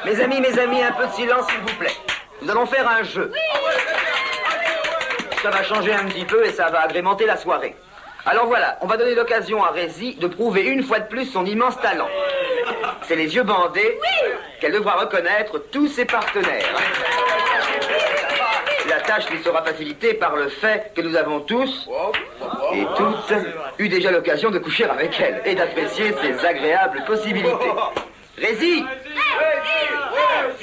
Mes amis, un peu de silence, s'il vous plaît. Nous allons faire un jeu. Ça va changer un petit peu et ça va agrémenter la soirée. Alors voilà, on va donner l'occasion à Rézi de prouver une fois de plus son immense talent. C'est les yeux bandés qu'elle devra reconnaître tous ses partenaires. La tâche lui sera facilitée par le fait que nous avons tous et toutes eu déjà l'occasion de coucher avec elle et d'apprécier ses agréables possibilités. Rézi!